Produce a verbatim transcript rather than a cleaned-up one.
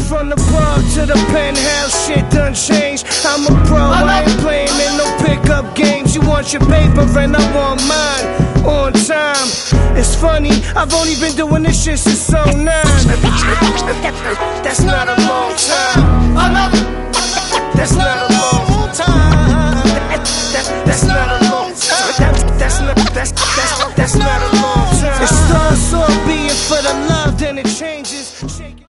from the bar to the penthouse, shit done changed. I'm a pro, I ain't playing in no pickup games. You want your paper and I want mine on time. It's funny, I've only been doing this shit since oh nine. That's not a long time. That's not a long time. That's not a long time. That's not that's that's that's not a